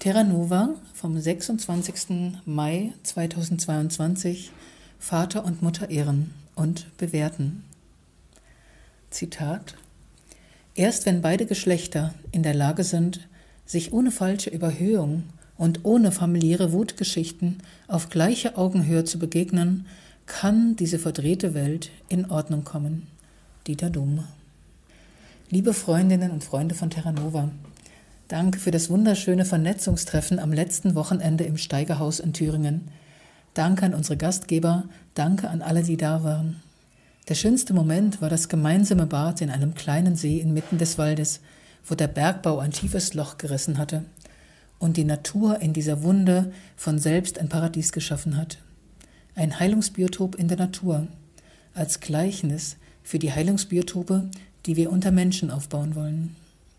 Terra Nova vom 26. Mai 2022 Vater und Mutter ehren und bewerten. Zitat: Erst wenn beide Geschlechter in der Lage sind, sich ohne falsche Überhöhung und ohne familiäre Wutgeschichten auf gleicher Augenhöhe zu begegnen, kann diese verdrehte Welt in Ordnung kommen. Dieter Dom. Liebe Freundinnen und Freunde von Terra Nova, danke für das wunderschöne Vernetzungstreffen am letzten Wochenende im Steigerhaus in Thüringen. Danke an unsere Gastgeber, danke an alle, die da waren. Der schönste Moment war das gemeinsame Bad in einem kleinen See inmitten des Waldes, wo der Bergbau ein tiefes Loch gerissen hatte und die Natur in dieser Wunde von selbst ein Paradies geschaffen hat. Ein Heilungsbiotop in der Natur, als Gleichnis für die Heilungsbiotope, die wir unter Menschen aufbauen wollen.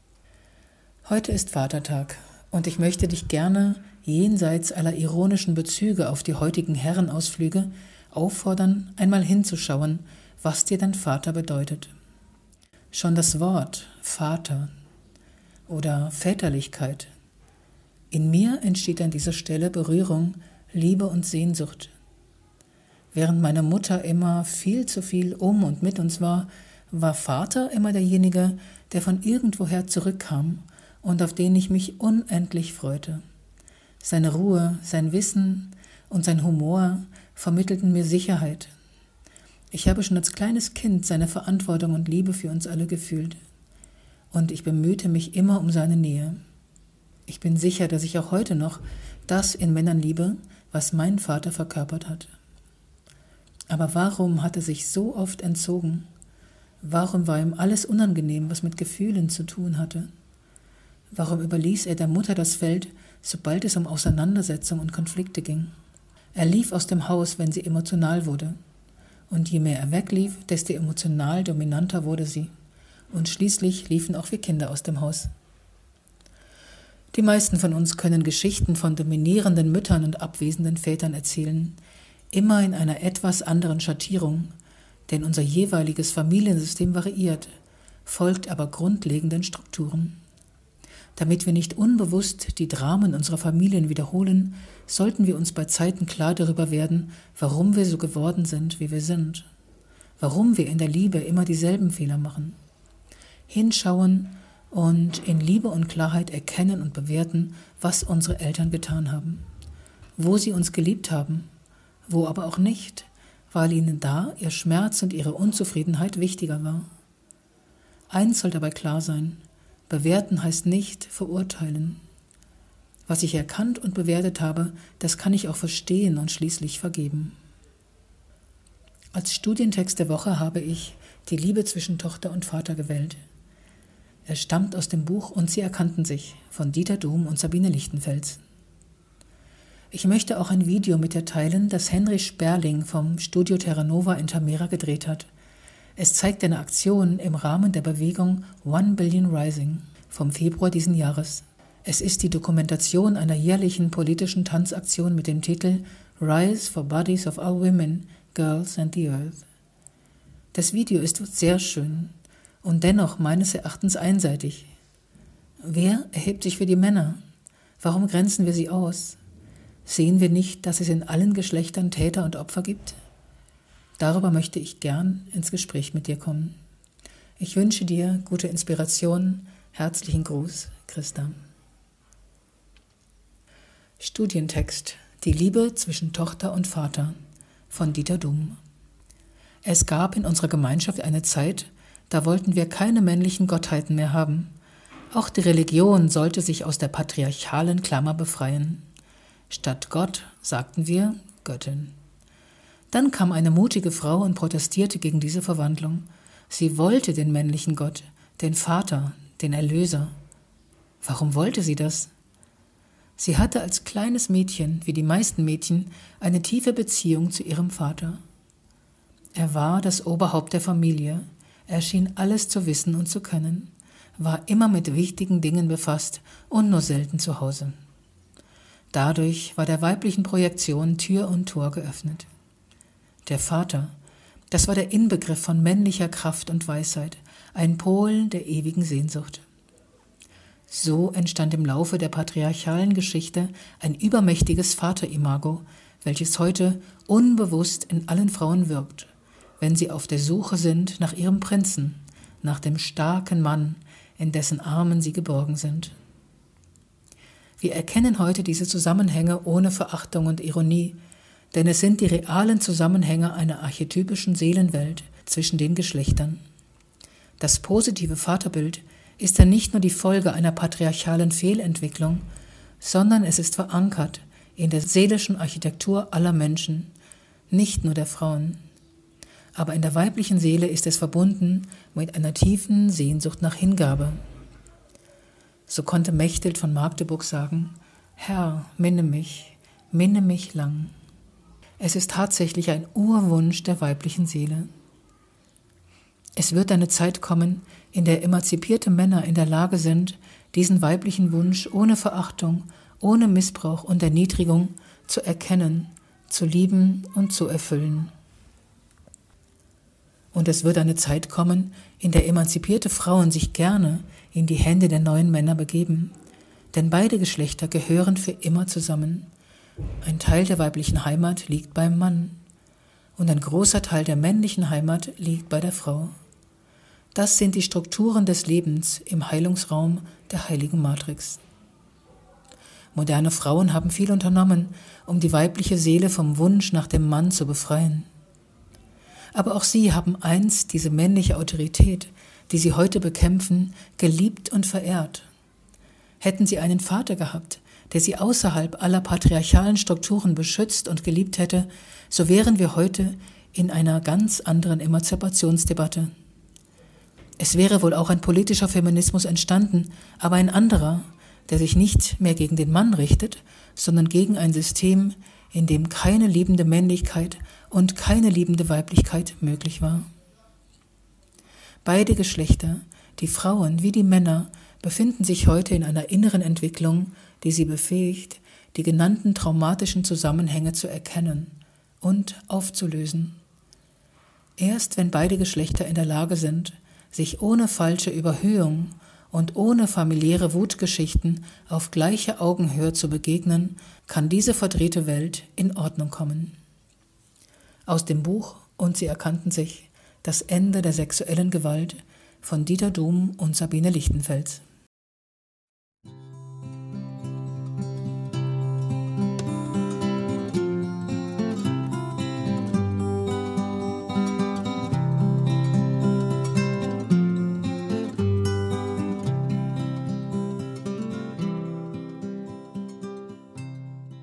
Heute ist Vatertag und ich möchte dich gerne, jenseits aller ironischen Bezüge auf die heutigen Herrenausflüge, auffordern, einmal hinzuschauen, was dir dein Vater bedeutet. Schon das Wort Vater oder Väterlichkeit. In mir entsteht an dieser Stelle Berührung, Liebe und Sehnsucht. Während meine Mutter immer viel zu viel um und mit uns war, war Vater immer derjenige, der von irgendwoher zurückkam und auf den ich mich unendlich freute. Seine Ruhe, sein Wissen und sein Humor vermittelten mir Sicherheit. Ich habe schon als kleines Kind seine Verantwortung und Liebe für uns alle gefühlt. Und ich bemühte mich immer um seine Nähe. Ich bin sicher, dass ich auch heute noch das in Männern liebe, was mein Vater verkörpert hat. Aber warum hat er sich so oft entzogen? Warum war ihm alles unangenehm, was mit Gefühlen zu tun hatte? Warum überließ er der Mutter das Feld, sobald es um Auseinandersetzung und Konflikte ging? Er lief aus dem Haus, wenn sie emotional wurde. Und je mehr er weglief, desto emotional dominanter wurde sie. Und schließlich liefen auch wir Kinder aus dem Haus. Die meisten von uns können Geschichten von dominierenden Müttern und abwesenden Vätern erzählen, immer in einer etwas anderen Schattierung, denn unser jeweiliges Familiensystem variiert, folgt aber grundlegenden Strukturen. Damit wir nicht unbewusst die Dramen unserer Familien wiederholen, sollten wir uns bei Zeiten klar darüber werden, warum wir so geworden sind, wie wir sind, warum wir in der Liebe immer dieselben Fehler machen. Hinschauen und in Liebe und Klarheit erkennen und bewerten, was unsere Eltern getan haben, wo sie uns geliebt haben, wo aber auch nicht, weil ihnen da ihr Schmerz und ihre Unzufriedenheit wichtiger war. Eins soll dabei klar sein: Bewerten heißt nicht verurteilen. Was ich erkannt und bewertet habe, das kann ich auch verstehen und schließlich vergeben. Als Studientext der Woche habe ich die Liebe zwischen Tochter und Vater gewählt. Er stammt aus dem Buch Und sie erkannten sich von Dieter Dom und Sabine Lichtenfels. Ich möchte auch ein Video mit dir teilen, das Henry Sperling vom Studio Terra Nova in Tamera gedreht hat. Es zeigt eine Aktion im Rahmen der Bewegung One Billion Rising vom Februar diesen Jahres. Es ist die Dokumentation einer jährlichen politischen Tanzaktion mit dem Titel Rise for Bodies of Our Women, Girls and the Earth. Das Video ist sehr schön und dennoch meines Erachtens einseitig. Wer erhebt sich für die Männer? Warum grenzen wir sie aus? Sehen wir nicht, dass es in allen Geschlechtern Täter und Opfer gibt? Darüber möchte ich gern ins Gespräch mit dir kommen. Ich wünsche dir gute Inspiration. Herzlichen Gruß, Christa. Studientext: Die Liebe zwischen Tochter und Vater von Dieter Dom. Es gab in unserer Gemeinschaft eine Zeit, da wollten wir keine männlichen Gottheiten mehr haben. Auch die Religion sollte sich aus der patriarchalen Klammer befreien. Statt Gott sagten wir Göttin. Dann kam eine mutige Frau und protestierte gegen diese Verwandlung. Sie wollte den männlichen Gott, den Vater, den Erlöser. Warum wollte sie das? Sie hatte als kleines Mädchen, wie die meisten Mädchen, eine tiefe Beziehung zu ihrem Vater. Er war das Oberhaupt der Familie. Er schien alles zu wissen und zu können, war immer mit wichtigen Dingen befasst und nur selten zu Hause. Dadurch war der weiblichen Projektion Tür und Tor geöffnet. Der Vater, das war der Inbegriff von männlicher Kraft und Weisheit, ein Pol der ewigen Sehnsucht. So entstand im Laufe der patriarchalen Geschichte ein übermächtiges Vaterimago, welches heute unbewusst in allen Frauen wirkt, wenn sie auf der Suche sind nach ihrem Prinzen, nach dem starken Mann, in dessen Armen sie geborgen sind. Wir erkennen heute diese Zusammenhänge ohne Verachtung und Ironie, denn es sind die realen Zusammenhänge einer archetypischen Seelenwelt zwischen den Geschlechtern. Das positive Vaterbild ist dann nicht nur die Folge einer patriarchalen Fehlentwicklung, sondern es ist verankert in der seelischen Architektur aller Menschen, nicht nur der Frauen. Aber in der weiblichen Seele ist es verbunden mit einer tiefen Sehnsucht nach Hingabe. So konnte Mechthild von Magdeburg sagen: Herr, minne mich lang. Es ist tatsächlich ein Urwunsch der weiblichen Seele. Es wird eine Zeit kommen, in der emanzipierte Männer in der Lage sind, diesen weiblichen Wunsch ohne Verachtung, ohne Missbrauch und Erniedrigung zu erkennen, zu lieben und zu erfüllen. Und es wird eine Zeit kommen, in der emanzipierte Frauen sich gerne in die Hände der neuen Männer begeben, denn beide Geschlechter gehören für immer zusammen. Ein Teil der weiblichen Heimat liegt beim Mann und ein großer Teil der männlichen Heimat liegt bei der Frau. Das sind die Strukturen des Lebens im Heilungsraum der heiligen Matrix. Moderne Frauen haben viel unternommen, um die weibliche Seele vom Wunsch nach dem Mann zu befreien. Aber auch sie haben einst diese männliche Autorität, die sie heute bekämpfen, geliebt und verehrt. Hätten sie einen Vater gehabt, der sie außerhalb aller patriarchalen Strukturen beschützt und geliebt hätte, so wären wir heute in einer ganz anderen Emanzipationsdebatte. Es wäre wohl auch ein politischer Feminismus entstanden, aber ein anderer, der sich nicht mehr gegen den Mann richtet, sondern gegen ein System, in dem keine liebende Männlichkeit und keine liebende Weiblichkeit möglich war. Beide Geschlechter, die Frauen wie die Männer, befinden sich heute in einer inneren Entwicklung, die sie befähigt, die genannten traumatischen Zusammenhänge zu erkennen und aufzulösen. Erst wenn beide Geschlechter in der Lage sind, sich ohne falsche Überhöhung und ohne familiäre Wutgeschichten auf gleicher Augenhöhe zu begegnen, kann diese verdrehte Welt in Ordnung kommen. Aus dem Buch Und sie erkannten sich, das Ende der sexuellen Gewalt von Dieter Dohm und Sabine Lichtenfels.